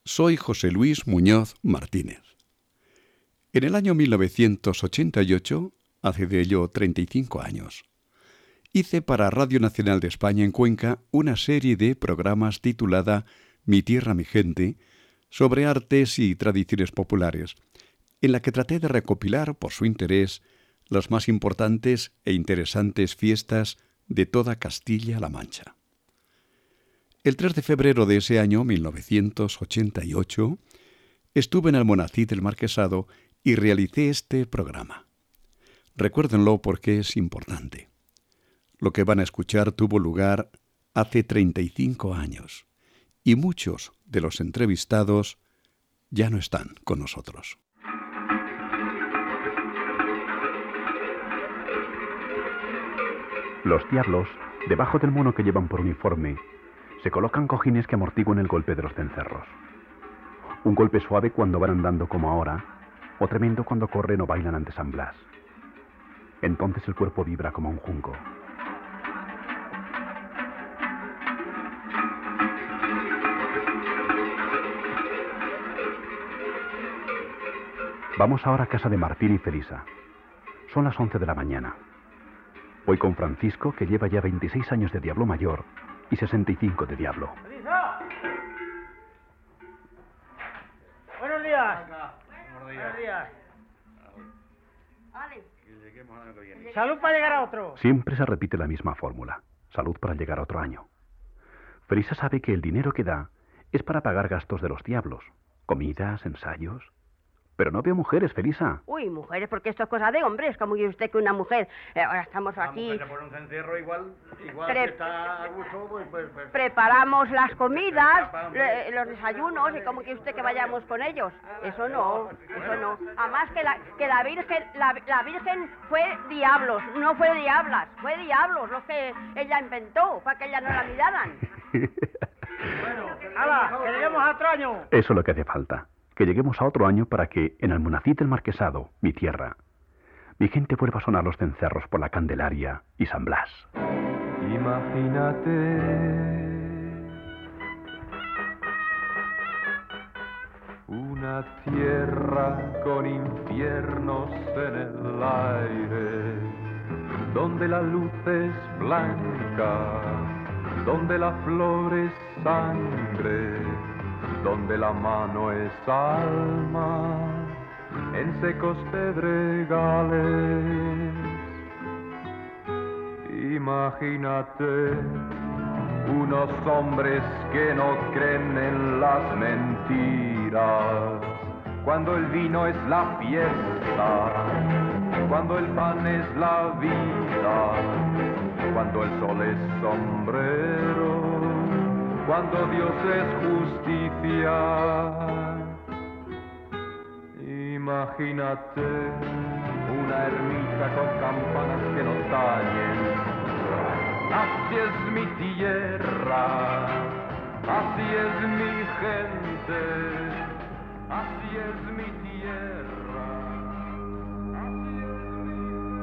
Soy José Luis Muñoz Martínez. En el año 1988, hace de ello 35 años, hice para Radio Nacional de España en Cuenca una serie de programas titulada Mi tierra, mi gente, sobre artes y tradiciones populares, en la que traté de recopilar, por su interés, las más importantes e interesantes fiestas de toda Castilla-La Mancha. El 3 de febrero de ese año, 1988, estuve en Almonacid del Marquesado y realicé este programa. Recuérdenlo porque es importante. Lo que van a escuchar tuvo lugar hace 35 años y muchos de los entrevistados ya no están con nosotros. Los diablos, debajo del mono que llevan por uniforme, se colocan cojines que amortiguan el golpe de los cencerros. Un golpe suave cuando van andando como ahora, o tremendo cuando corren o bailan ante San Blas. Entonces el cuerpo vibra como un junco. Vamos ahora a casa de Martín y Felisa. Son las 11 de la mañana. Voy con Francisco, que lleva ya 26 años de diablo mayor y 65 de diablo. ¡Felisa! Buenos días. Buenos días. Salud para llegar a otro. Siempre se repite la misma fórmula. Salud para llegar a otro año. Felisa sabe que el dinero que da es para pagar gastos de los diablos. Comidas, ensayos. Pero no veo mujeres, Felisa. Uy, mujeres, porque esto es cosa de hombres. ¿Cómo quiere usted que una mujer? Ahora estamos aquí. Mujer por un cencerro igual que está a gusto, pues. Preparamos las comidas, los desayunos, y ¿cómo quiere usted que vayamos con ellos? Eso no. Además que la Virgen fue diablos, no fue diablas, fue diablos los que ella inventó, para que ella no la miraran. Bueno, ¡hala! ¡Que lleguemos a otro año! Eso es lo que hace falta. Que lleguemos a otro año para que, en Almonacid del Marquesado, mi tierra, mi gente vuelva a sonar los cencerros por la Candelaria y San Blas. Imagínate una tierra con infiernos en el aire, donde la luz es blanca, donde la flor es sangre, donde la mano es alma, en secos pedregales. Imagínate unos hombres que no creen en las mentiras, cuando el vino es la fiesta, cuando el pan es la vida, cuando el sol es sombrero, cuando Dios es justicia. Imagínate una ermita con campanas que nos dañen. Así es mi tierra, así es mi gente, así es mi tierra, así es mi...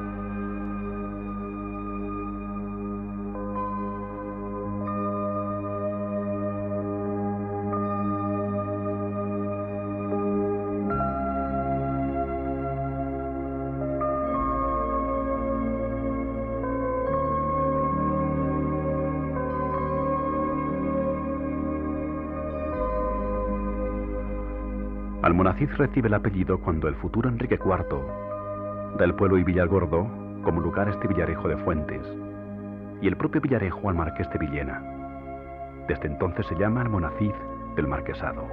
Almonacid recibe el apellido cuando el futuro Enrique IV da el pueblo y Villargordo como lugar a este villarejo de Fuentes y el propio villarejo al marqués de Villena. Desde entonces se llama Almonacid del Marquesado.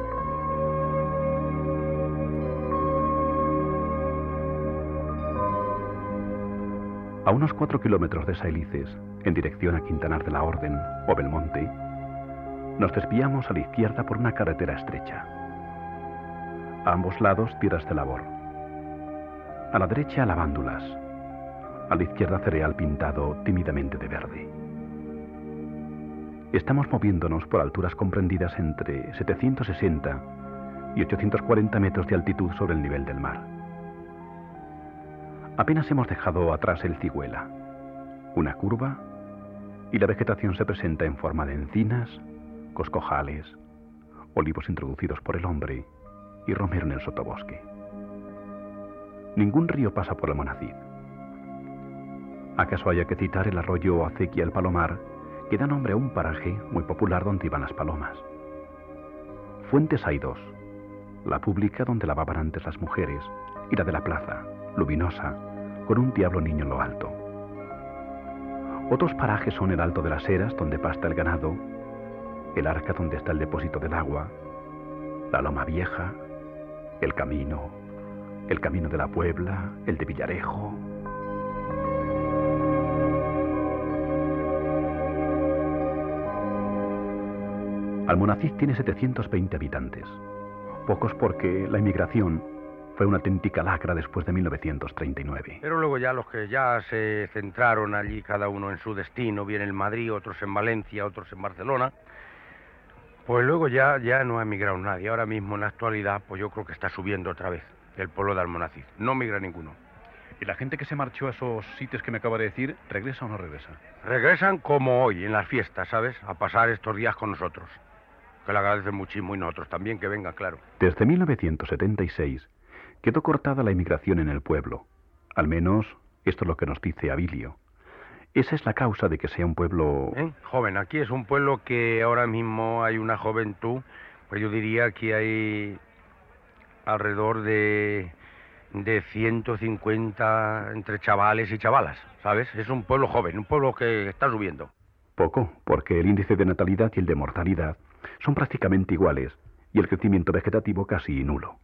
A unos 4 kilómetros de Sailices, en dirección a Quintanar de la Orden o Belmonte, nos desviamos a la izquierda por una carretera estrecha. A ambos lados tierras de labor. A la derecha lavándulas. A la izquierda cereal pintado tímidamente de verde. Estamos moviéndonos por alturas comprendidas entre 760 y 840 metros de altitud sobre el nivel del mar. Apenas hemos dejado atrás el Cigüela, una curva, y la vegetación se presenta en forma de encinas, coscojales, olivos introducidos por el hombre y romero en el sotobosque. Ningún río pasa por Almonacid. ¿Acaso haya que citar el arroyo Acequia el Palomar, que da nombre a un paraje muy popular donde iban las palomas? Fuentes hay dos: la pública, donde lavaban antes las mujeres, y la de la plaza, luminosa, con un diablo niño en lo alto. Otros parajes son el Alto de las Heras, donde pasta el ganado, el Arca, donde está el depósito del agua, la Loma Vieja, el Camino de la Puebla, el de Villarejo. Almonacid tiene 720 habitantes, pocos porque la inmigración fue una auténtica lacra después de 1939. Pero luego ya los que ya se centraron allí, cada uno en su destino, bien en Madrid, otros en Valencia, otros en Barcelona, pues luego ya no ha emigrado nadie. Ahora mismo, en la actualidad, pues yo creo que está subiendo otra vez el pueblo de Almonacid. No migra ninguno. ¿Y la gente que se marchó a esos sitios que me acaba de decir, regresa o no regresa? Regresan como hoy, en las fiestas, ¿sabes? A pasar estos días con nosotros. Que le agradecen muchísimo, y nosotros también, que vengan, claro. Desde 1976 quedó cortada la inmigración en el pueblo. Al menos, esto es lo que nos dice Abilio. Esa es la causa de que sea un pueblo... Joven, aquí es un pueblo que ahora mismo hay una juventud, pues yo diría que hay alrededor de 150 entre chavales y chavalas, ¿sabes? Es un pueblo joven, un pueblo que está subiendo. Poco, porque el índice de natalidad y el de mortalidad son prácticamente iguales y el crecimiento vegetativo casi nulo.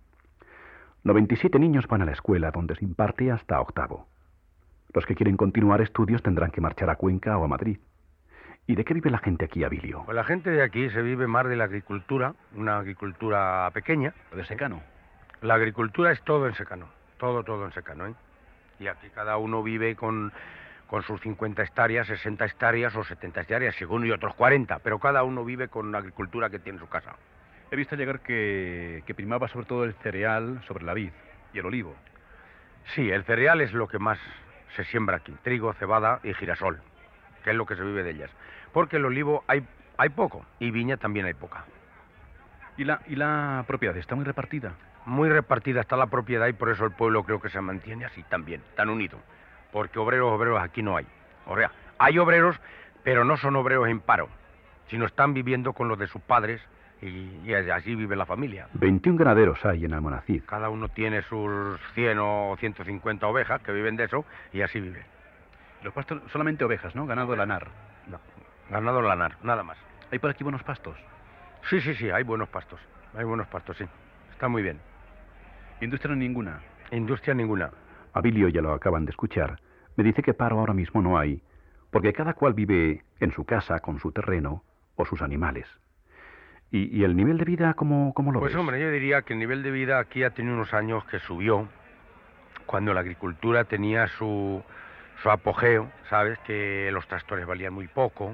97 niños van a la escuela, donde se imparte hasta octavo. Los que quieren continuar estudios tendrán que marchar a Cuenca o a Madrid. ¿Y de qué vive la gente aquí, Abilio? Pues la gente de aquí se vive más de la agricultura, una agricultura pequeña. ¿De secano? La agricultura es todo en secano, todo en secano, ¿eh? Y aquí cada uno vive con sus 50 hectáreas, 60 hectáreas o 70 hectáreas, según, y otros 40, pero cada uno vive con la agricultura que tiene en su casa. He visto llegar que primaba sobre todo el cereal sobre la vid y el olivo. Sí, el cereal es lo que más se siembra aquí, trigo, cebada y girasol, que es lo que se vive de ellas. Porque el olivo hay poco, y viña también hay poca. ¿Y la propiedad está muy repartida? Muy repartida está la propiedad, y por eso el pueblo creo que se mantiene así también, tan unido. Porque obreros aquí no hay. O sea, hay obreros, pero no son obreros en paro, sino están viviendo con los de sus padres, y así vive la familia. 21 ganaderos hay en Almonacid. Cada uno tiene sus 100 o 150 ovejas que viven de eso, y así vive. Los pastos, solamente ovejas, ¿no? Ganado lanar. No, ganado lanar, nada más. ¿Hay por aquí buenos pastos? Sí, hay buenos pastos. Hay buenos pastos, sí. Está muy bien. ¿Industria ninguna? Industria ninguna. Abilio, ya lo acaban de escuchar, me dice que paro ahora mismo no hay, porque cada cual vive en su casa, con su terreno o sus animales. ¿Y el nivel de vida cómo lo ves? Pues hombre, yo diría que el nivel de vida aquí ha tenido unos años que subió, cuando la agricultura tenía su apogeo, ¿sabes? Que los tractores valían muy poco,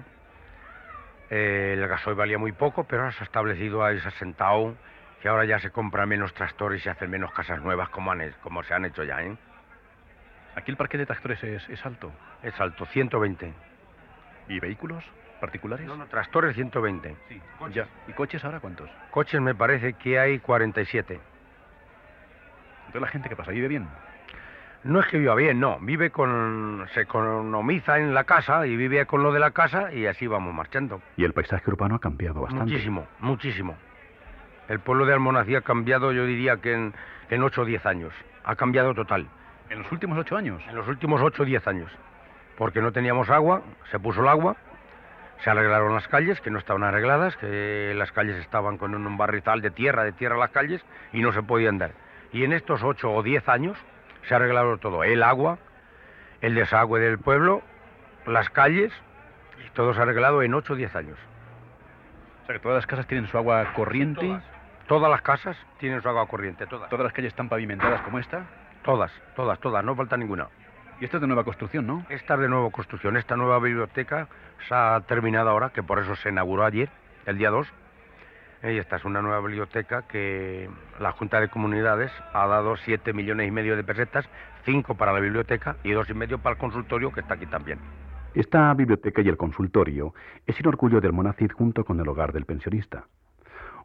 el gasoil valía muy poco, pero ahora se ha establecido, ahí se ha sentado, que ahora ya se compran menos tractores y se hacen menos casas nuevas como se han hecho ya, ¿eh? ¿Aquí el parque de tractores es alto? Es alto, 120. ¿Y vehículos particulares? No, tractores 120. Sí, ya. ¿Y coches ahora cuántos? Coches me parece que hay 47. Entonces la gente que pasa, ¿vive bien? No es que viva bien, no. Se economiza en la casa y vive con lo de la casa, y así vamos marchando. Y el paisaje urbano ha cambiado bastante. Muchísimo. El pueblo de Almonacid ha cambiado, yo diría que en 8 o 10 años. Ha cambiado total. ¿En los últimos 8 años? En los últimos 8 o 10 años. Porque no teníamos agua, se puso el agua, se arreglaron las calles, que no estaban arregladas, que las calles estaban con un barrizal de tierra las calles, y no se podía andar. Y en estos 8 o 10 años se ha arreglado todo. El agua, el desagüe del pueblo, las calles, y todo se ha arreglado en 8 o 10 años. O sea que todas las casas tienen su agua corriente. Todas las casas tienen su agua corriente, todas. ¿Todas las calles están pavimentadas como esta? Todas, no falta ninguna. Y esto es de nueva construcción, ¿no? Esta es de nueva construcción. Esta nueva biblioteca se ha terminado ahora, que por eso se inauguró ayer, el día 2. Y esta es una nueva biblioteca que la Junta de Comunidades ha dado 7,5 millones de pesetas, 5 para la biblioteca y 2,5 para el consultorio, que está aquí también. Esta biblioteca y el consultorio es el orgullo del Almonacid junto con el hogar del pensionista.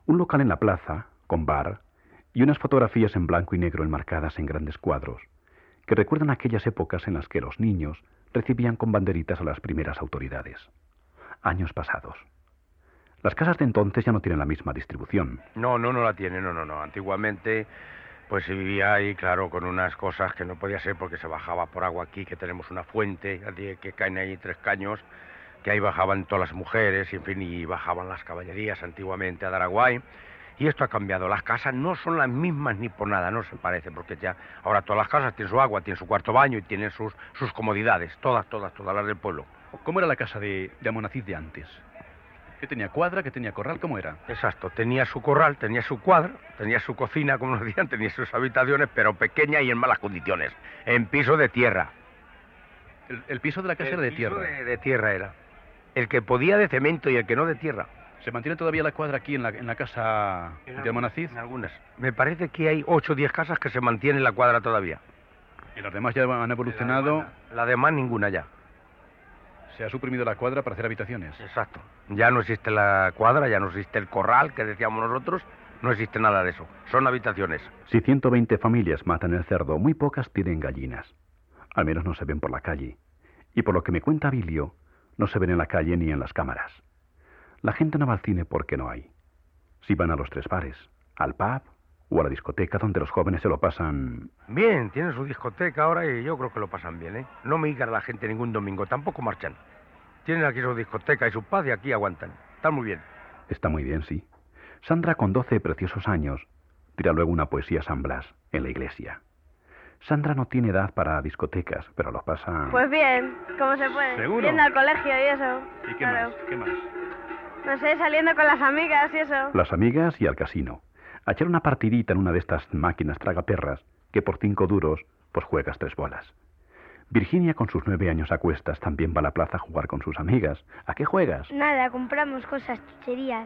Un local en la plaza, con bar, y unas fotografías en blanco y negro enmarcadas en grandes cuadros, que recuerdan aquellas épocas en las que los niños recibían con banderitas a las primeras autoridades. Años pasados. Las casas de entonces ya no tienen la misma distribución. No la tiene, no. Antiguamente, pues se vivía ahí, claro, con unas cosas que no podía ser porque se bajaba por agua aquí, que tenemos una fuente, que caen ahí 3 caños, que ahí bajaban todas las mujeres, y en fin, y bajaban las caballerías antiguamente a Daraguay. Y esto ha cambiado. Las casas no son las mismas ni por nada, no se parece, porque ya ahora todas las casas tienen su agua, tienen su cuarto baño y tienen sus comodidades, todas las del pueblo. ¿Cómo era la casa de Almonacid de antes? ¿Qué tenía cuadra, qué tenía corral, cómo era? Exacto, tenía su corral, tenía su cuadra, tenía su cocina, como nos decían, tenía sus habitaciones, pero pequeña y en malas condiciones, en piso de tierra. El piso de la casa era de tierra. De tierra era. El que podía de cemento y el que no de tierra. ¿Se mantiene todavía la cuadra aquí en la casa de Almonacid? En algunas. Me parece que hay 8 o 10 casas que se mantienen la cuadra todavía. ¿Y las demás ya han evolucionado? La demás ninguna ya. Se ha suprimido la cuadra para hacer habitaciones. Exacto. Ya no existe la cuadra, ya no existe el corral que decíamos nosotros, no existe nada de eso. Son habitaciones. Si 120 familias matan el cerdo, muy pocas tienen gallinas. Al menos no se ven por la calle. Y por lo que me cuenta Bilio, no se ven en la calle ni en las cámaras. La gente no va al cine porque no hay. Si van a los 3 bares, al pub o a la discoteca donde los jóvenes se lo pasan... Bien, tienen su discoteca ahora y yo creo que lo pasan bien, ¿eh? No me digan la gente ningún domingo, tampoco marchan. Tienen aquí su discoteca y su paz y aquí aguantan. Están muy bien. Está muy bien, sí. Sandra, con 12 preciosos años, tira luego una poesía a San Blas, en la iglesia. Sandra no tiene edad para discotecas, pero lo pasa... Pues bien, ¿cómo se puede? ¿Seguro? Yendo al colegio y eso. ¿Y qué más? ¿Qué más? No sé, saliendo con las amigas y eso. Las amigas y al casino. A echar una partidita en una de estas máquinas tragaperras que por 5 duros, pues juegas 3 bolas. Virginia, con sus 9 años a cuestas, también va a la plaza a jugar con sus amigas. ¿A qué juegas? Nada, compramos cosas, chucherías.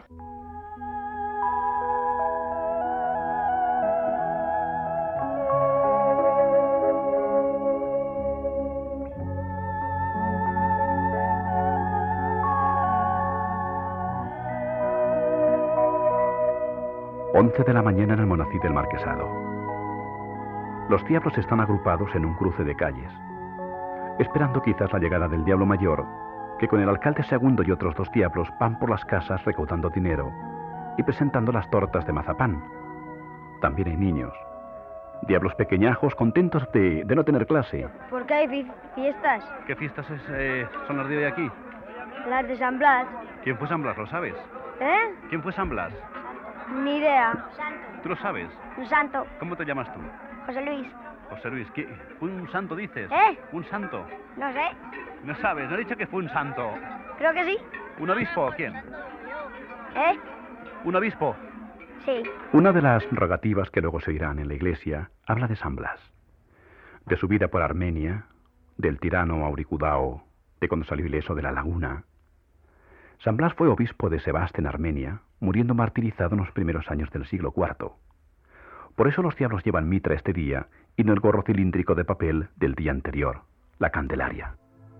Once de la mañana en Almonacid del Marquesado. Los diablos están agrupados en un cruce de calles, esperando quizás la llegada del diablo mayor, que con el alcalde segundo y otros 2 diablos van por las casas recaudando dinero y presentando las tortas de mazapán. También hay niños, diablos pequeñajos contentos de no tener clase. ¿Por qué hay fiestas? ¿Qué fiestas son las de aquí? Las de San Blas. ¿Quién fue San Blas, lo sabes? ¿Eh? ¿Quién fue San Blas? Ni idea. ¿Tú lo sabes? Un santo. ¿Cómo te llamas tú? José Luis. José Luis, ¿qué? ¿Fue un santo dices? ¿Eh? ¿Un santo? No sé. No sabes, no he dicho que fue un santo. Creo que sí. ¿Un obispo? ¿Quién? ¿Eh? ¿Un obispo? Sí. Una de las rogativas que luego se oirán en la iglesia habla de San Blas, de su vida por Armenia, del tirano Auricudao, de cuando salió ileso de la laguna. San Blas fue obispo de Sebast en Armenia, muriendo martirizado en los primeros años del siglo IV. Por eso los diablos llevan mitra este día y no el gorro cilíndrico de papel del día anterior, la Candelaria.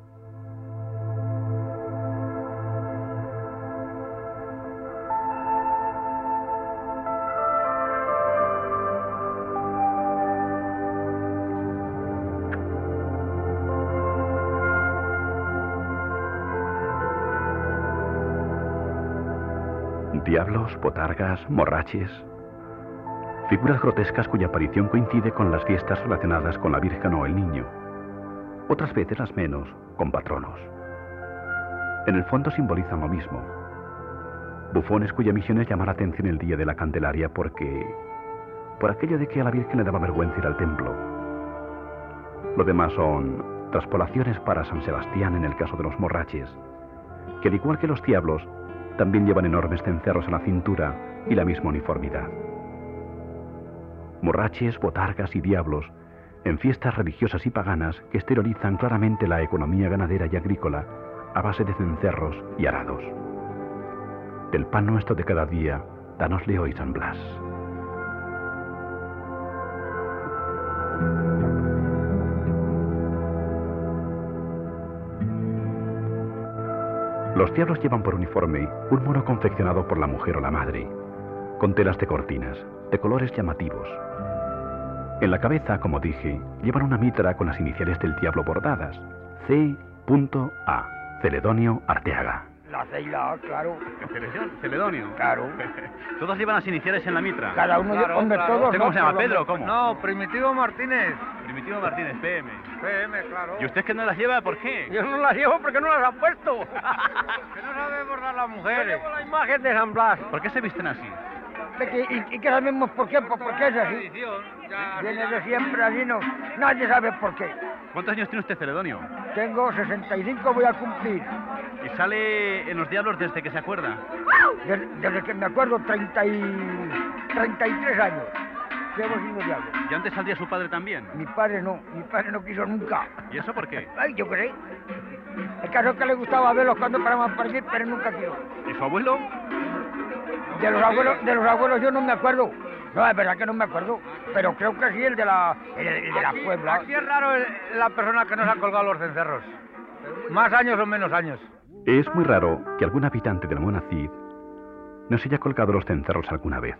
Diablos, botargas, morraches, figuras grotescas cuya aparición coincide con las fiestas relacionadas con la Virgen o el Niño, otras veces las menos, con patronos. En el fondo simbolizan lo mismo. Bufones cuya misión es llamar la atención el día de la Candelaria por aquello de que a la Virgen le daba vergüenza ir al templo. Lo demás son traspolaciones para San Sebastián en el caso de los morraches, que al igual que los diablos, también llevan enormes cencerros en la cintura y la misma uniformidad. Morraches, botargas y diablos, en fiestas religiosas y paganas que exteriorizan claramente la economía ganadera y agrícola a base de cencerros y arados. Del pan nuestro de cada día, danosle hoy, San Blas. Los diablos llevan por uniforme un mono confeccionado por la mujer o la madre, con telas de cortinas, de colores llamativos. En la cabeza, como dije, llevan una mitra con las iniciales del diablo bordadas. C.A. Celedonio Arteaga. La C y la A, claro. Celedonio. Claro. ¿Todos llevan las iniciales en la mitra? Cada uno, Claro, hombre, claro. todos. ¿Usted cómo se llama, Todos, Pedro o cómo? No, Primitivo Martínez. Primitivo Martínez, PM. PM, claro. ¿Y usted que no las lleva, por qué? Yo no las llevo porque no las han puesto. Que no sabemos dar las mujeres. Yo llevo la imagen de San Blas. ¿Por qué se visten así? ¿Y qué sabemos por qué? ¿Por qué es así? Viene de siempre así, no. Nadie sabe por qué. ¿Cuántos años tiene usted, Celedonio? Tengo 65, voy a cumplir. ¿Y sale en los diablos desde que se acuerda? Desde que me acuerdo, 33 años. Llevo siendo diablo. ¿Y antes saldría su padre también? Mi padre no quiso nunca. ¿Y eso por qué? Ay, yo qué sé. El caso es que le gustaba verlos cuando paraban para ir, pero nunca quiso. ¿Y su abuelo? De los abuelos yo no me acuerdo. No, es verdad que no me acuerdo. Pero creo que sí, el de la Puebla. Aquí es raro la persona que nos ha colgado los cencerros. Más años o menos años. Es muy raro que algún habitante del Monacid no se haya colgado los cencerros alguna vez.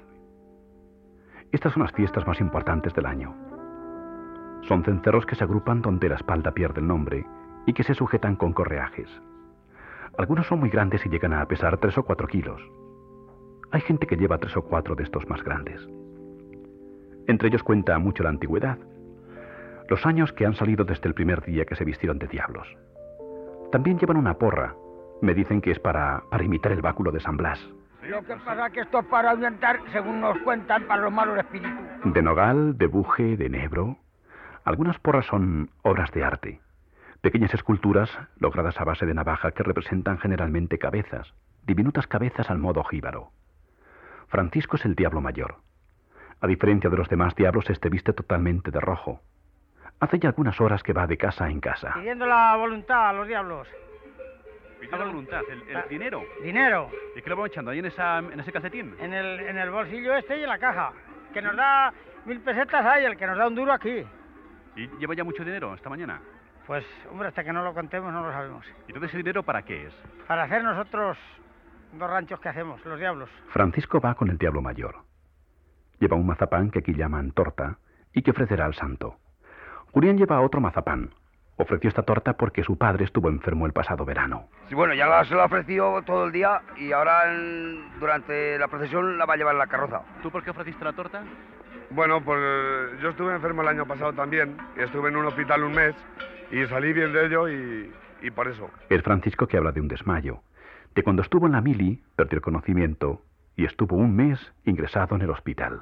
Estas son las fiestas más importantes del año. Son cencerros que se agrupan donde la espalda pierde el nombre y que se sujetan con correajes. Algunos son muy grandes y llegan a pesar 3 o 4 kilos. Hay gente que lleva 3 o 4 de estos más grandes. Entre ellos cuenta mucho la antigüedad, los años que han salido desde el primer día que se vistieron de diablos. También llevan una porra. Me dicen que es para imitar el báculo de San Blas. Lo que pasa es que esto es para ahuyentar, según nos cuentan, para los malos espíritus. De nogal, de buje, de enebro. Algunas porras son obras de arte. Pequeñas esculturas logradas a base de navaja que representan generalmente cabezas, diminutas cabezas al modo jíbaro. Francisco es el diablo mayor. A diferencia de los demás diablos, este viste totalmente de rojo. Hace ya algunas horas que va de casa en casa. Pidiendo la voluntad a los diablos. Pidiendo la voluntad, el dinero. Dinero. ¿Y qué lo vamos echando ahí en ese calcetín? En el bolsillo este y en la caja. Que nos da 1000 pesetas ahí, el que nos da un duro aquí. ¿Y lleva ya mucho dinero esta mañana? Pues, hombre, hasta que no lo contemos no lo sabemos. ¿Y todo ese dinero para qué es? Para hacer nosotros 2 ranchos que hacemos, los diablos. Francisco va con el diablo mayor. Lleva un mazapán que aquí llaman torta y que ofrecerá al santo. Julián lleva otro mazapán. Ofreció esta torta porque su padre estuvo enfermo el pasado verano. Sí, bueno, ya se la ha ofrecido todo el día y ahora durante la procesión la va a llevar en la carroza. ¿Tú por qué ofreciste la torta? Bueno, pues yo estuve enfermo el año pasado también, y estuve en un hospital un mes y salí bien de ello y por eso. Es Francisco que habla de un desmayo, de cuando estuvo en la mili, perdió el conocimiento y estuvo un mes ingresado en el hospital.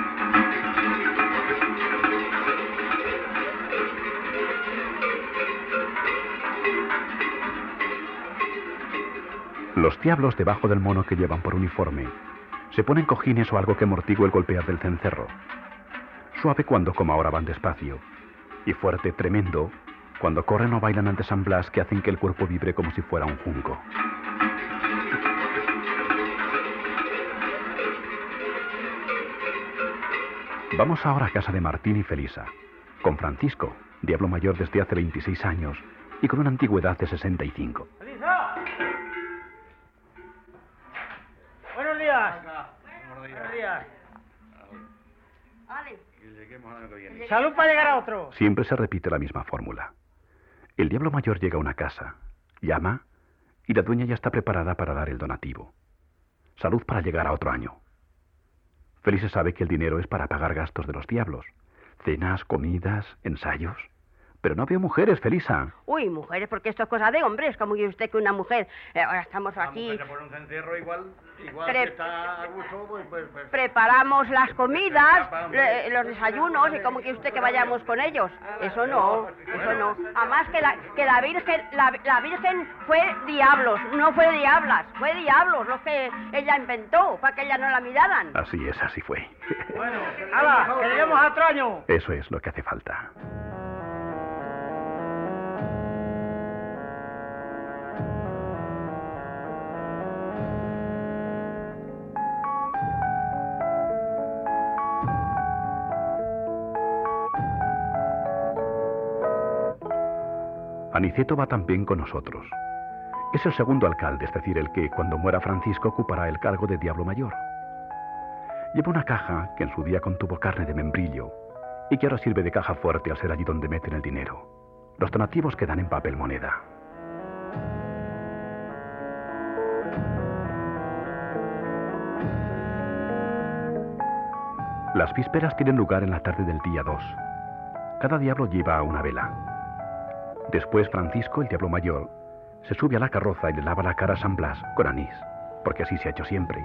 Los diablos debajo del mono que llevan por uniforme se ponen cojines o algo que amortigue el golpear del cencerro. Suave cuando, como ahora, van despacio, y fuerte, tremendo, cuando corren o bailan ante San Blas, que hacen que el cuerpo vibre como si fuera un junco. Vamos ahora a casa de Martín y Felisa, con Francisco, diablo mayor desde hace 26 años y con una antigüedad de 65. ¡Felisa! Buenos días. Buenos días. Salud para llegar a otro. Siempre se repite la misma fórmula. El diablo mayor llega a una casa, llama y la dueña ya está preparada para dar el donativo. Salud para llegar a otro año. Felisa sabe que el dinero es para pagar gastos de los diablos. Cenas, comidas, ensayos. Pero no veo mujeres, Felisa. Uy, mujeres, porque esto es cosa de hombres. ¿Cómo quiere usted que una mujer? Ahora estamos aquí. Mujer se pone un cencerro igual Pre- que está a gusto, pues. Preparamos las comidas, los desayunos, y cómo quiere usted que vayamos con ellos. Eso no, eso no. Además que la Virgen fue diablos, no fue diablas, fue diablos los que ella inventó para que ella no la miraran. Así es, así fue. Bueno, ¡hala! ¡Que lleguemos a otro año! Eso es lo que hace falta. Aniceto va también con nosotros. Es el segundo alcalde, es decir, el que, cuando muera Francisco, ocupará el cargo de diablo mayor. Lleva una caja que en su día contuvo carne de membrillo y que ahora sirve de caja fuerte al ser allí donde meten el dinero. Los donativos quedan en papel moneda. Las vísperas tienen lugar en la tarde del día 2. Cada diablo lleva una vela. Después Francisco, el diablo mayor, se sube a la carroza y le lava la cara a San Blas con anís, porque así se ha hecho siempre.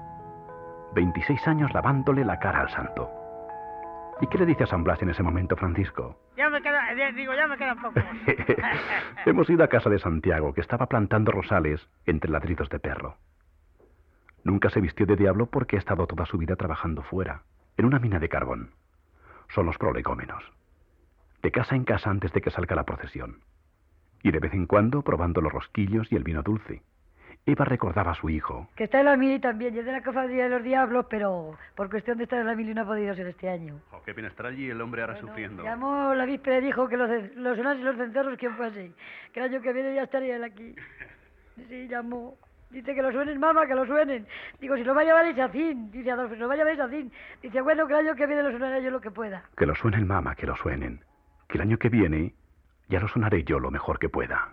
26 años lavándole la cara al santo. ¿Y qué le dice a San Blas en ese momento, Francisco? Ya me quedan pocos. Hemos ido a casa de Santiago, que estaba plantando rosales entre ladridos de perro. Nunca se vistió de diablo porque ha estado toda su vida trabajando fuera, en una mina de carbón. Son los prolegómenos. De casa en casa antes de que salga la procesión. Y de vez en cuando probando los rosquillos y el vino dulce. Eva recordaba a su hijo. Que está en la mili también, y es de la cofradía de los diablos, pero por cuestión de estar en la mili no ha podido ser este año. Oh, qué pena estar allí el hombre ahora sufriendo. Llamó la víspera y dijo que los sonares y los cencerros, ¿quién fue así? Que el año que viene ya estaría él aquí. Sí, llamó. Dice que lo suenen, mamá, que lo suenen. Digo, si lo va a llevar Isacín. Dice Adolfo, si lo va a llevar Isacín. Dice, bueno, que el año que viene lo sonaré yo lo que pueda. Que lo suenen, mamá, que lo suenen. Que el año que viene ya lo sonaré yo lo mejor que pueda.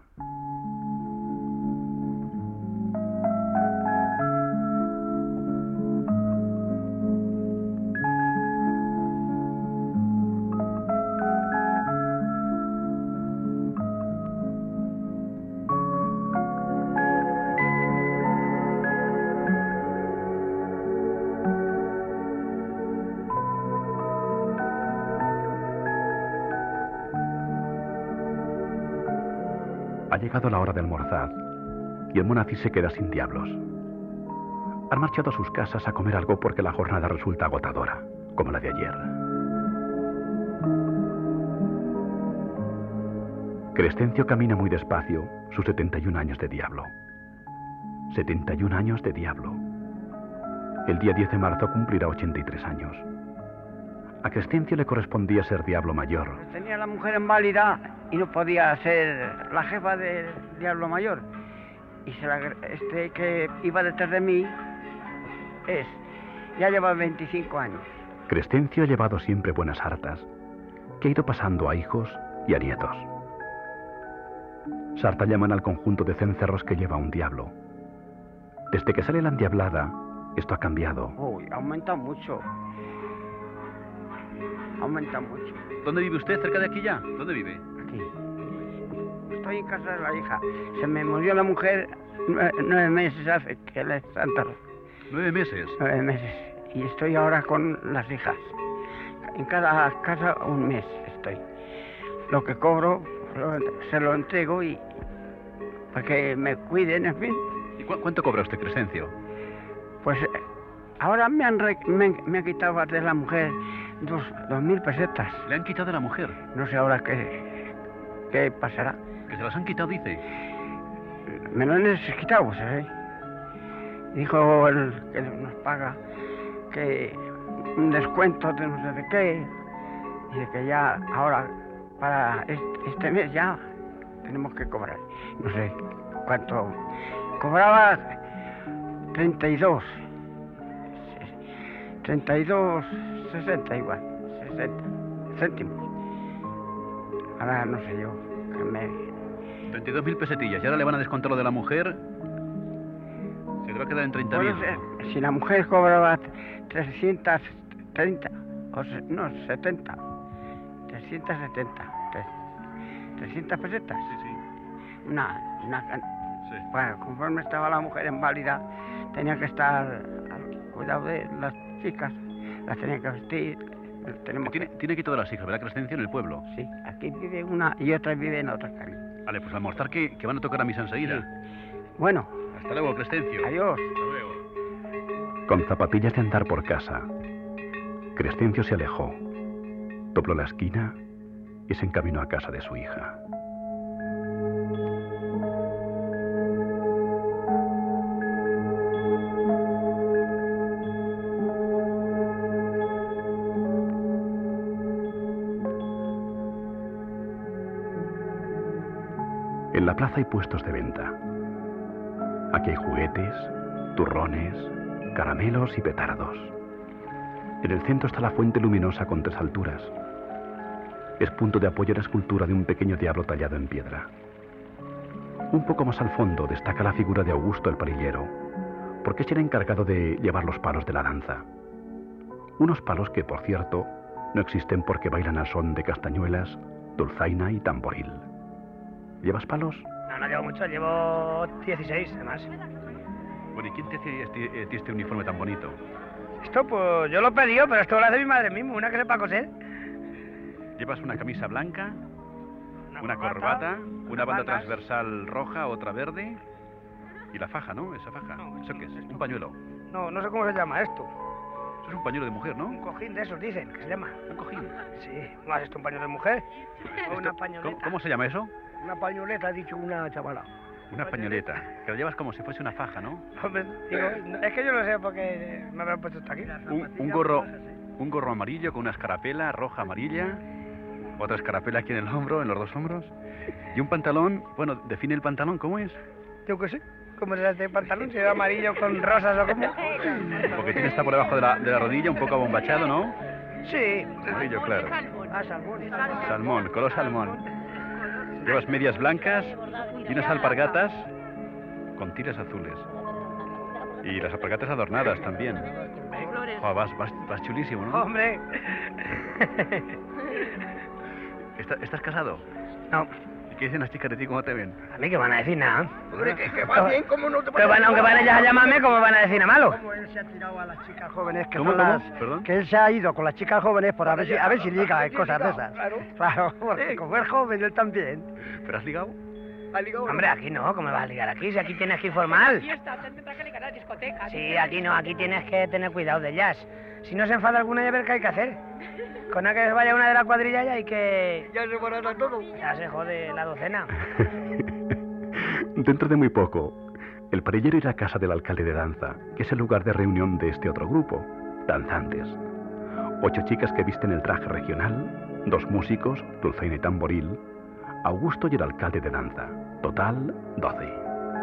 Ha llegado la hora de almorzar y el Monacis se queda sin diablos. Han marchado a sus casas a comer algo porque la jornada resulta agotadora, como la de ayer. Crescencio camina muy despacio sus 71 años de diablo. 71 años de diablo. El día 10 de marzo cumplirá 83 años. A Crescencio le correspondía ser diablo mayor. Tenía la mujer inválida y no podía ser la jefa del diablo mayor. Y este que iba detrás de mí ya lleva 25 años. Crescencio ha llevado siempre buenas hartas, que ha ido pasando a hijos y a nietos. Sarta llaman al conjunto de cencerros que lleva un diablo. Desde que sale la endiablada, esto ha cambiado. Uy, aumenta mucho. Aumenta mucho. ¿Dónde vive usted? ¿Cerca de aquí ya? ¿Dónde vive? Aquí. Estoy en casa de la hija. Se me murió la mujer 9 meses hace que la enterró. 9 meses. 9 meses. Y estoy ahora con las hijas. En cada casa un mes estoy. Lo que cobro se lo entrego y para que me cuiden, en fin. ¿Y cuánto cobra usted, Crescencio? Pues ahora me ha quitado de la mujer 2.000 pesetas. ¿Le han quitado de la mujer? No sé ahora qué pasará. ¿Que se las han quitado, dice? Me lo han quitado, ¿sabes? Dijo el que nos paga que un descuento de no sé de qué. Dice que ya ahora, para este mes ya, tenemos que cobrar. No sé cuánto. Cobraba 32. 60 igual, 60 céntimos. Ahora no sé yo, 32.000 pesetillas, y ahora le van a descontar lo de la mujer. Se le va a quedar en 30.000. Si la mujer cobraba 330, no, 70, 370, 300 pesetas. Sí. Sí. Bueno, conforme estaba la mujer inválida, tenía que estar al cuidado de las chicas, las tenía que vestir. Tiene aquí todas las hijas, ¿verdad, Crescencio, en el pueblo? Sí, aquí vive una y otra vive en otra calle. Vale, pues almorzar que van a tocar a misa enseguida. Sí. Bueno. Hasta luego, Crescencio. Adiós. Hasta luego. Con zapatillas de andar por casa, Crescencio se alejó, dobló la esquina y se encaminó a casa de su hija. En la plaza hay puestos de venta. Aquí hay juguetes, turrones, caramelos y petardos. En el centro está la fuente luminosa con 3 alturas. Es punto de apoyo la escultura de un pequeño diablo tallado en piedra. Un poco más al fondo destaca la figura de Augusto el parillero, porque es el encargado de llevar los palos de la danza. Unos palos que, por cierto, no existen porque bailan al son de castañuelas, dulzaina y tamboril. ¿Llevas palos? No llevo mucho, llevo 16 además. Bueno, ¿y quién te hace este uniforme tan bonito? Esto, pues yo lo he pedido, pero esto lo hace mi madre misma, una que sepa coser. Llevas una camisa blanca, una corbata, una banda transversal roja, otra verde y la faja, ¿no? Esa faja. No, ¿eso qué es? ¿Un pañuelo? No sé cómo se llama esto. Eso es un pañuelo de mujer, ¿no? Un cojín de esos, dicen, que se llama. ¿Un cojín? Sí. ¿No has esto un pañuelo de mujer? O una pañoleta. ¿Cómo se llama eso? Una pañoleta, ha dicho una chavala. Una pañoleta, que lo llevas como si fuese una faja, ¿no? Hombre, digo, es que yo no sé por qué me habrán puesto esto aquí. Un gorro amarillo con una escarapela roja amarilla, otra escarapela aquí en el hombro, en los 2 hombros, y un pantalón, bueno, define el pantalón, ¿cómo es? Yo qué sé, ¿cómo será este pantalón? ¿Será amarillo con rosas o cómo? Porque tiene está por debajo de la rodilla, un poco abombachado, ¿no? Sí. Amarillo, claro. Salmón. Salmón, color salmón. Llevas medias blancas y unas alpargatas con tiras azules. Y las alpargatas adornadas también. Oh, vas chulísimo, ¿no? ¡Hombre! ¿Estás casado? No. ¿Y qué dicen las chicas de ti? ¿Cómo te ven? A mí que van a decir nada. Hombre, que va bien, ¿cómo no te Pero van, aunque van ellas a llamarme, ¿cómo van a decir nada malo? Como él se ha tirado a las chicas jóvenes, que ¿Cómo? ¿Perdón? Que él se ha ido con las chicas jóvenes por a ver si liga, cosas de esas. Claro, porque como es joven, él también. ¿Pero has ligado? Hombre, aquí no, ¿cómo vas a ligar aquí? Si aquí tienes que ir formal. Tendrás que ligar a la discoteca. Sí, aquí no, aquí tienes que tener cuidado de ellas. Si no se enfada alguna, ya ver qué hay que hacer. Con la que vaya una de la cuadrilla ya hay que... Ya se barata todo. Ya se jode la docena. Dentro de muy poco, el parillero irá a casa del alcalde de danza, que es el lugar de reunión de este otro grupo, danzantes. 8 chicas que visten el traje regional, 2 músicos, dulzaina y tamboril, Augusto y el alcalde de danza. Total, 12.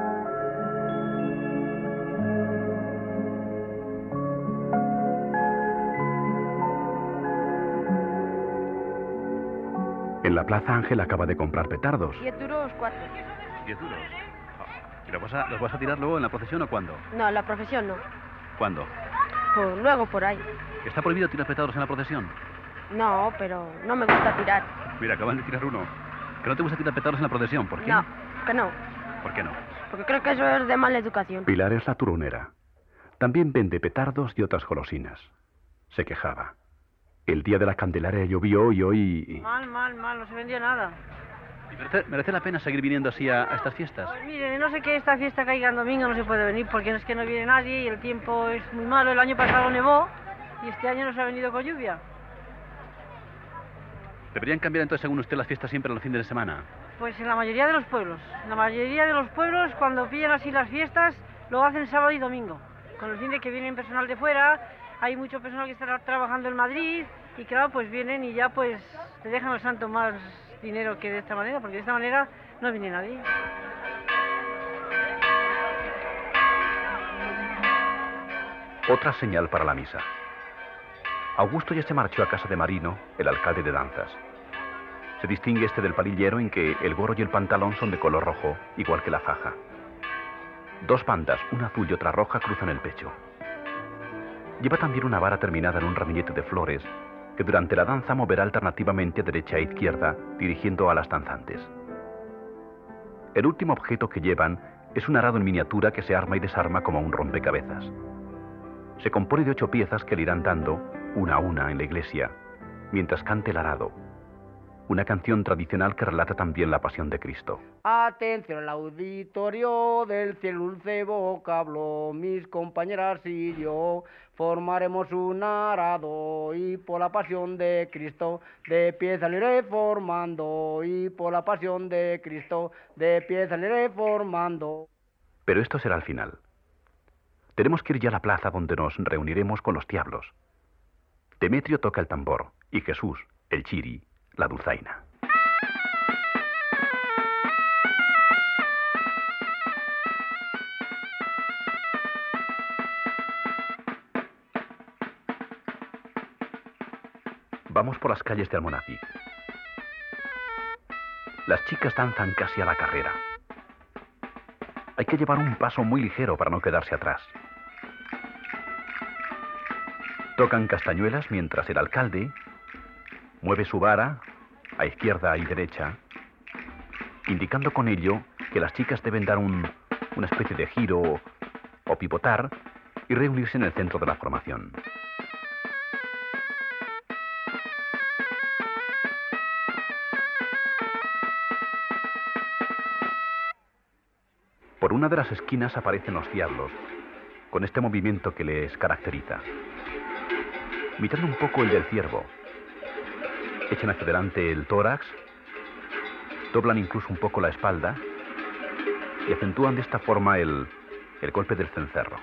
En la plaza Ángel acaba de comprar petardos. 10 duros, 4. 10 duros. ¿Y los vas a tirar luego en la procesión o cuándo? No, en la profesión no. ¿Cuándo? Pues luego por ahí. ¿Está prohibido tirar petardos en la procesión? No, pero no me gusta tirar. Mira, acaban de tirar uno. ¿Que no te gusta tirar petardos en la procesión? ¿Por qué? No, que no. ¿Por qué no? Porque creo que eso es de mala educación. Pilar es la turunera. También vende petardos y otras golosinas. Se quejaba. El día de la Candelaria llovió y hoy... Mal, no se vendió nada. ¿Merece la pena seguir viniendo así a estas fiestas? Pues mire, no sé que esta fiesta caiga en domingo, no se puede venir porque es que no viene nadie y el tiempo es muy malo. El año pasado nevó y este año nos ha venido con lluvia. ¿Deberían cambiar entonces, según usted, las fiestas siempre a los fines de semana? Pues en la mayoría de los pueblos. En la mayoría de los pueblos, cuando pillan así las fiestas, lo hacen sábado y domingo. Con el fin de que vienen personal de fuera, hay mucho personal que está trabajando en Madrid y claro, pues vienen y ya pues te dejan al santo más dinero que de esta manera, porque de esta manera no viene nadie. Otra señal para la misa. Augusto ya se marchó a casa de Marino, el alcalde de danzas. Se distingue este del parillero en que el gorro y el pantalón son de color rojo, igual que la faja. 2 bandas, una azul y otra roja, cruzan el pecho. Lleva también una vara terminada en un ramillete de flores que durante la danza moverá alternativamente derecha e izquierda, dirigiendo a las danzantes. El último objeto que llevan es un arado en miniatura que se arma y desarma como un rompecabezas. Se compone de 8 piezas que le irán dando, una a una, en la iglesia, mientras cante el arado, una canción tradicional que relata también la pasión de Cristo. Atención al auditorio del cielo dulce vocablo, mis compañeras y yo formaremos un arado y por la pasión de Cristo de pie saliré formando y por la pasión de Cristo de pie saliré formando. Pero esto será al final. Tenemos que ir ya a la plaza donde nos reuniremos con los diablos. Demetrio toca el tambor y Jesús, el chiri, la dulzaina. Vamos por las calles de Almonacid. Las chicas danzan casi a la carrera. Hay que llevar un paso muy ligero para no quedarse atrás. Tocan castañuelas mientras el alcalde mueve su vara a izquierda y derecha, indicando con ello que las chicas deben dar una especie de giro o pivotar y reunirse en el centro de la formación. Por una de las esquinas aparecen los diablos, con este movimiento que les caracteriza. Imitando un poco el del ciervo. Echan hacia adelante el tórax, doblan incluso un poco la espalda y acentúan de esta forma el golpe del cencerro.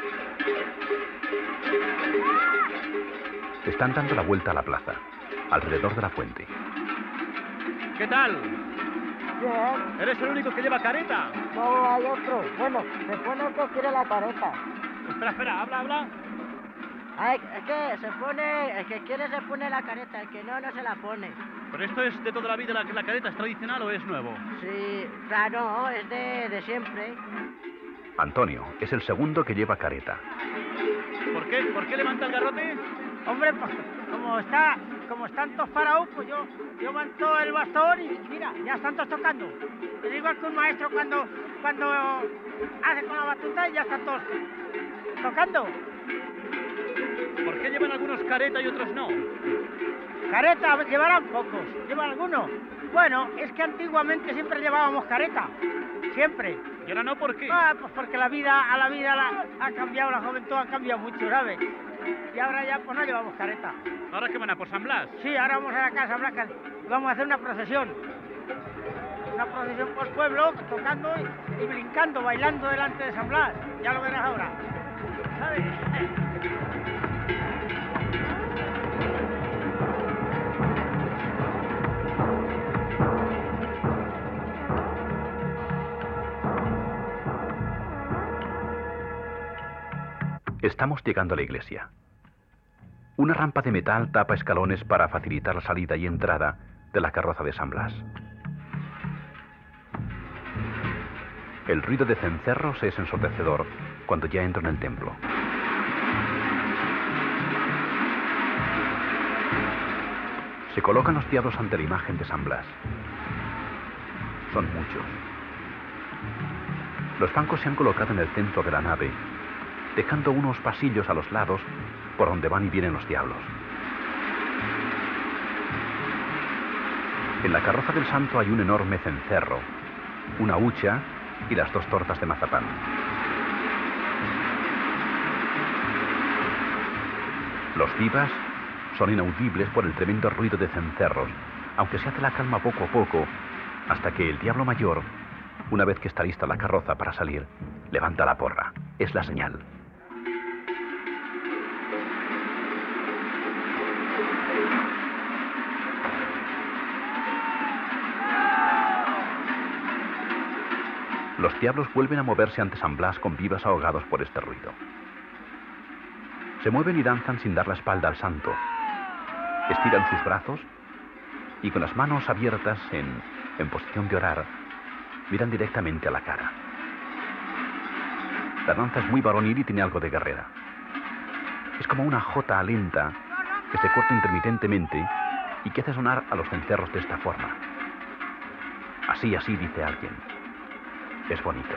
Están dando la vuelta a la plaza, alrededor de la fuente. ¿Qué tal? Bien. ¿Eres el único que lleva careta? No, hay otro. Bueno, se pone el que quiere la careta. Espera, habla. Ay, es que se pone, el que quiere se pone la careta, el que no se la pone. ¿Pero esto es de toda la vida, la careta es tradicional o es nuevo? Sí, claro, es de siempre. Antonio es el segundo que lleva careta. ¿Por qué levanta el garrote? Hombre, pues, como están todos parados, pues yo levanto el bastón y mira, ya están todos tocando. Es igual que un maestro cuando hace con la batuta y ya están todos tocando. ¿Por qué llevan algunos careta y otros no? Careta llevarán pocos, llevan algunos. Bueno, es que antiguamente siempre llevábamos careta, siempre. ¿Y ahora no? ¿Por qué? Pues porque la vida ha cambiado, la juventud ha cambiado mucho, ¿sabes? Y ahora ya pues no llevamos careta. ¿Ahora qué van a por San Blas? Sí, ahora vamos a la casa Blanca y vamos a hacer una procesión. Una procesión por el pueblo, tocando y brincando, bailando delante de San Blas. Ya lo verás ahora. ¿Sabes? Estamos llegando a la iglesia. Una rampa de metal tapa escalones para facilitar la salida y entrada de la carroza de San Blas. El ruido de cencerros es ensordecedor cuando ya entro en el templo. Se colocan los diablos ante la imagen de San Blas. Son muchos. Los bancos se han colocado en el centro de la nave, dejando unos pasillos a los lados por donde van y vienen los diablos. En la carroza del santo hay un enorme cencerro, una hucha y las 2 tortas de mazapán. Los vivas son inaudibles por el tremendo ruido de cencerros, aunque se hace la calma poco a poco, hasta que el diablo mayor, una vez que está lista la carroza para salir, levanta la porra. Es la señal. Los diablos vuelven a moverse ante San Blas con vivas ahogados por este ruido. Se mueven y danzan sin dar la espalda al santo. Estiran sus brazos y con las manos abiertas en posición de orar, miran directamente a la cara. La danza es muy varonil y tiene algo de guerrera. Es como una jota lenta que se corta intermitentemente y que hace sonar a los cencerros de esta forma. Así, dice alguien. Es bonito.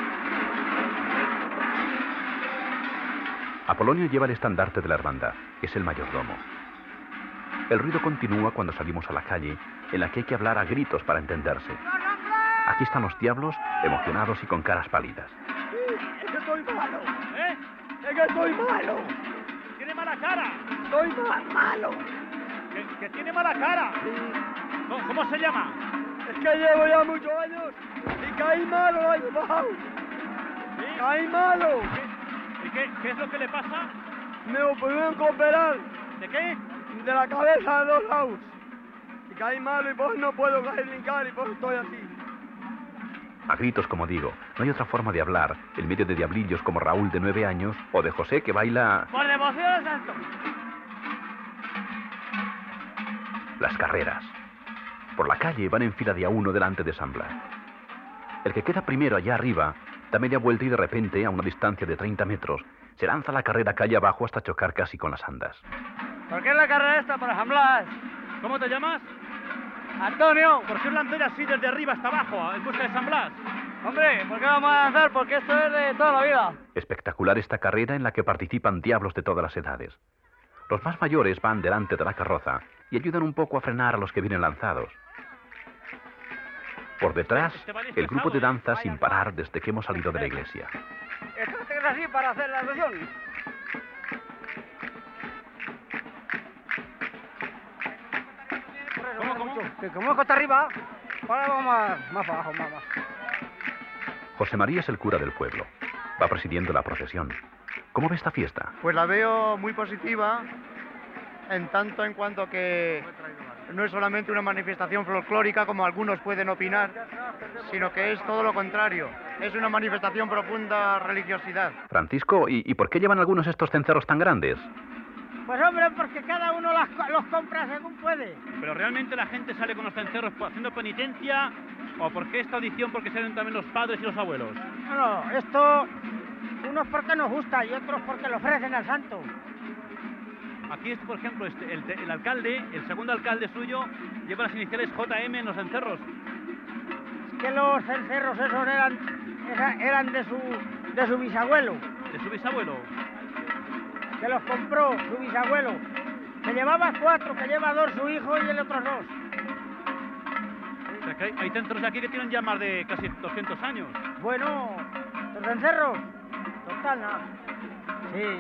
Apolonio lleva el estandarte de la hermandad. Es el mayordomo. El ruido continúa cuando salimos a la calle, en la que hay que hablar a gritos para entenderse. Aquí están los diablos, emocionados y con caras pálidas. ¡Es que estoy malo! ¿Eh? ¡Es que estoy malo! ¡Tiene mala cara! Estoy malo. ¿Que tiene mala cara? Sí. ¿Cómo se llama? Es que llevo ya muchos años y caí malo el año pasado. ¿Sí? Caí malo. ¿Y qué es lo que le pasa? Me pudieron operar. ¿De qué? De la cabeza de 2 lados. Y caí malo y pues no puedo brincar y pues estoy así. A gritos, como digo, no hay otra forma de hablar en medio de diablillos como Raúl de 9 años o de José que baila... ¡Por devoción al santo! Las carreras. Por la calle van en fila de a uno delante de San Blas. El que queda primero allá arriba da media vuelta y de repente, a una distancia de 30 metros, se lanza la carrera calle abajo hasta chocar casi con las andas. ¿Por qué es la carrera esta para San Blas? ¿Cómo te llamas? Antonio. ¿Por qué os lancéis así desde arriba hasta abajo, en busca de San Blas? Hombre, ¿por qué vamos a lanzar? Porque esto es de toda la vida. Espectacular esta carrera en la que participan diablos de todas las edades. Los más mayores van delante de la carroza y ayudan un poco a frenar a los que vienen lanzados. Por detrás, el grupo de danza sin parar desde que hemos salido de la iglesia. Esto es así para hacer la sesión. ¿Cómo? Que como es costa arriba, ahora vamos más abajo, más. José María es el cura del pueblo. Va presidiendo la procesión. ¿Cómo ve esta fiesta? Pues la veo muy positiva, en tanto en cuanto que no es solamente una manifestación folclórica, como algunos pueden opinar, sino que es todo lo contrario. Es una manifestación profunda religiosidad. Francisco, ¿y por qué llevan algunos estos cencerros tan grandes? Pues hombre, porque cada uno los compra según puede. ¿Pero realmente la gente sale con los cencerros haciendo penitencia? ¿O por qué esta audición? Porque salen también los padres y los abuelos. No, esto, unos porque nos gusta y otros porque lo ofrecen al santo. Aquí, por ejemplo, el alcalde, el segundo alcalde suyo, lleva las iniciales JM en los cencerros. Es que los cencerros esos eran de su bisabuelo. ¿De su bisabuelo? Que los compró su bisabuelo. Que llevaba 4, que lleva 2 su hijo y el otro 2. O sea, que hay cencerros aquí que tienen ya más de casi 200 años. Bueno, los cencerros, total, nada. Sí.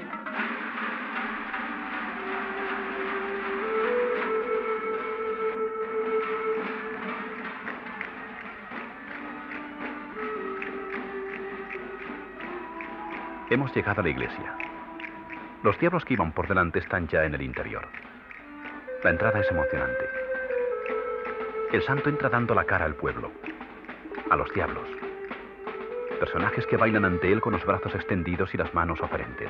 Hemos llegado a la iglesia. Los diablos que iban por delante están ya en el interior. La entrada es emocionante. El santo entra dando la cara al pueblo, a los diablos. Personajes que bailan ante él con los brazos extendidos y las manos oferentes.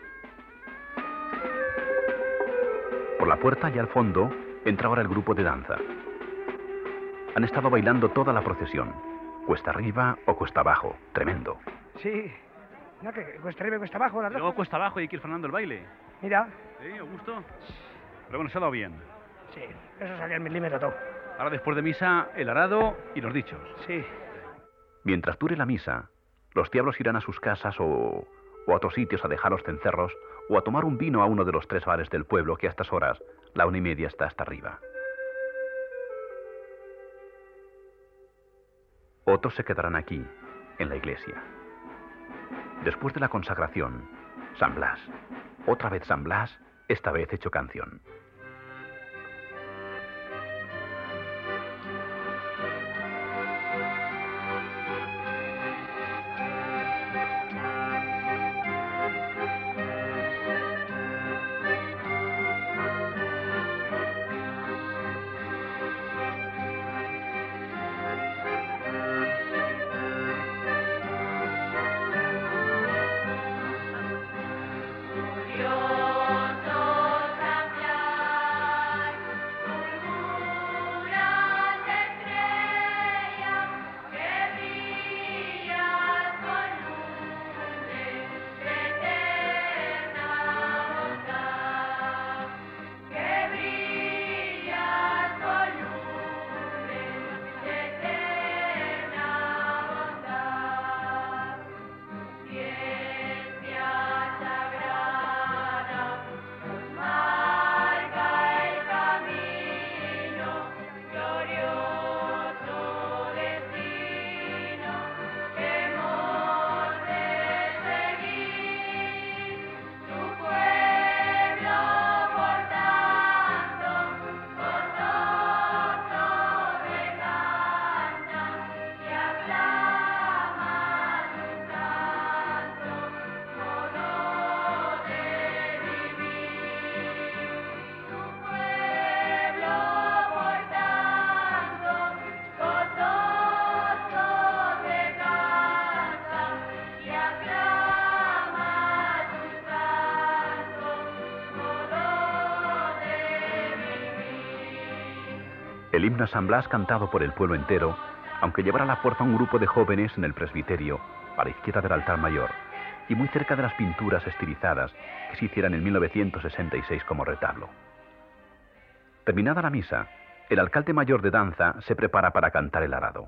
Por la puerta y al fondo entra ahora el grupo de danza. Han estado bailando toda la procesión, cuesta arriba o cuesta abajo, tremendo. Sí. No, que cuesta arriba y cuesta abajo. Luego cuesta abajo y hay que ir frenando el baile. Mira. Sí, Augusto. Pero bueno, se ha dado bien. Sí, eso salía el milímetro todo. Ahora después de misa, el arado y los dichos. Sí. Mientras dure la misa, los diablos irán a sus casas o a otros sitios a dejar los cencerros o a tomar un vino a uno de los 3 bares del pueblo que a estas horas, la 1:30 está hasta arriba. Otros se quedarán aquí, en la iglesia. Después de la consagración, San Blas. Otra vez San Blas, esta vez hecho canción. Dios nos ha El himno a San Blas cantado por el pueblo entero, aunque llevara a la fuerza un grupo de jóvenes en el presbiterio, a la izquierda del altar mayor, y muy cerca de las pinturas estilizadas que se hicieran en 1966 como retablo. Terminada la misa, el alcalde mayor de danza se prepara para cantar el arado.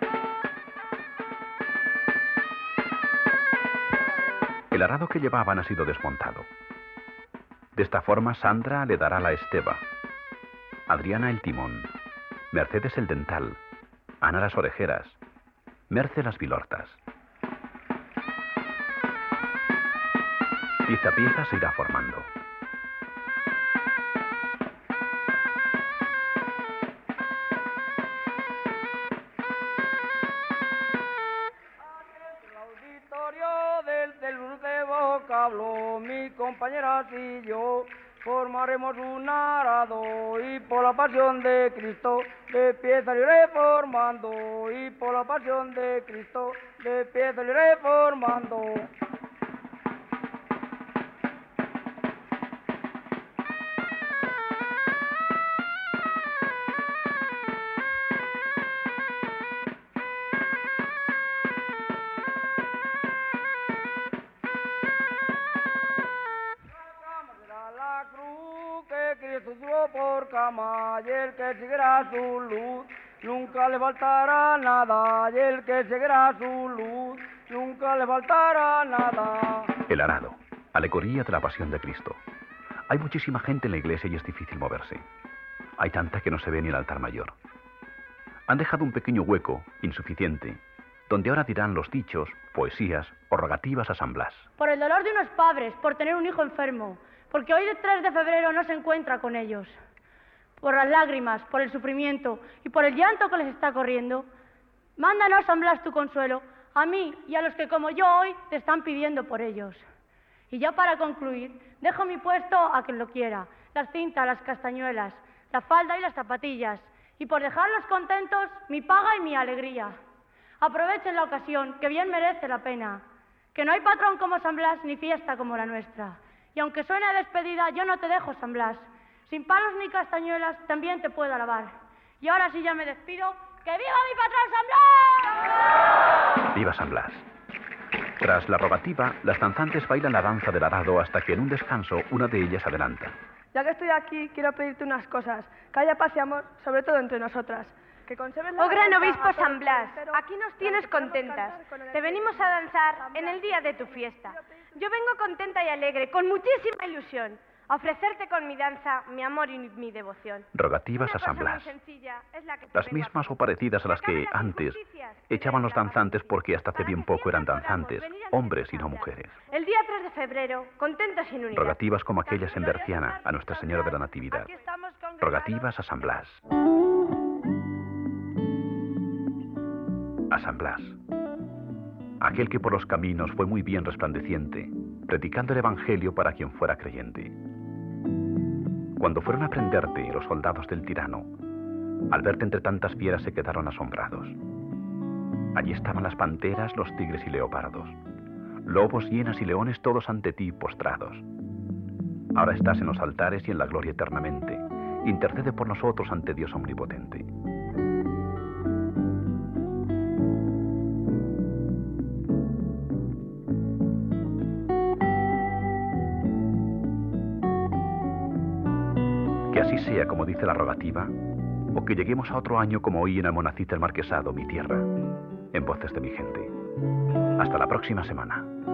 El arado que llevaban ha sido desmontado. De esta forma, Sandra le dará la esteba, Adriana el timón, Mercedes el dental, Ana las orejeras, Merce las vilortas. Pieza a pieza se irá formando. Del dulce vocablo, mi compañera y yo formaremos un arado y por la pasión de Cristo de pieza lo iré formando y por la pasión de Cristo de pieza lo iré formando. Por cama y el que seguirá su luz nunca le faltará nada y el que seguirá su luz nunca le faltará nada. El arado, alegoría de la pasión de Cristo. Hay muchísima gente en la iglesia y es difícil moverse. Hay tanta que no se ve ni el altar mayor. Han dejado un pequeño hueco, insuficiente, donde ahora dirán los dichos, poesías o rogativas a San Blas. Por el dolor de unos padres, por tener un hijo enfermo, porque hoy el 3 de febrero no se encuentra con ellos. Por las lágrimas, por el sufrimiento y por el llanto que les está corriendo. Mándanos, San Blas, tu consuelo, a mí y a los que como yo hoy te están pidiendo por ellos. Y ya para concluir, dejo mi puesto a quien lo quiera, las cintas, las castañuelas, la falda y las zapatillas, y por dejarlos contentos, mi paga y mi alegría. Aprovechen la ocasión, que bien merece la pena, que no hay patrón como San Blas ni fiesta como la nuestra. Y aunque suene a despedida, yo no te dejo, San Blas. Sin palos ni castañuelas, también te puedo alabar. Y ahora sí ya me despido. ¡Que viva mi patrón San Blas! ¡Viva San Blas! Tras la rogativa, las danzantes bailan la danza del arado hasta que en un descanso una de ellas adelanta. Ya que estoy aquí, quiero pedirte unas cosas. Que haya paz y amor, sobre todo entre nosotras. Que conserves la... Oh gran obispo San Blas, aquí nos tienes contentas. Te venimos a danzar en el día de tu fiesta. Yo vengo contenta y alegre, con muchísima ilusión, a ofrecerte con mi danza mi amor y mi devoción. Rogativas a San Blas. Las mismas o parecidas a las que antes echaban los danzantes porque hasta hace bien poco eran danzantes, hombres y no mujeres. El día 3 de febrero, contentos sin unidad. Rogativas como aquellas en Berciana, a Nuestra Señora de la Natividad. Rogativas a San Blas. A San Blas, aquel que por los caminos fue muy bien resplandeciente, predicando el Evangelio para quien fuera creyente. Cuando fueron a prenderte los soldados del tirano, al verte entre tantas fieras se quedaron asombrados. Allí estaban las panteras, los tigres y leopardos, lobos, hienas y leones todos ante ti postrados. Ahora estás en los altares y en la gloria eternamente. Intercede por nosotros ante Dios omnipotente. Que así sea como dice la rogativa, o que lleguemos a otro año como hoy en Almonacita el Marquesado, mi tierra, en voces de mi gente. Hasta la próxima semana.